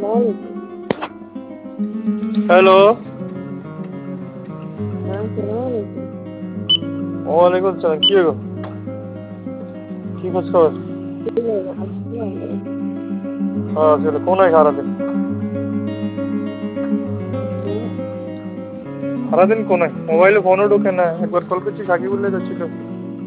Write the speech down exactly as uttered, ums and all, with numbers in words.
Hello. अस्सलामुअलैकुम। वालेकुम सलाम। की गो की खोज खबर? हाँ चलो कौन है सारा दिन? সারাদিন কোন মোবাইলে ফোনও ঢোকে না, একবার কল করছি সাকিবুল্লাহ যাচ্ছিল।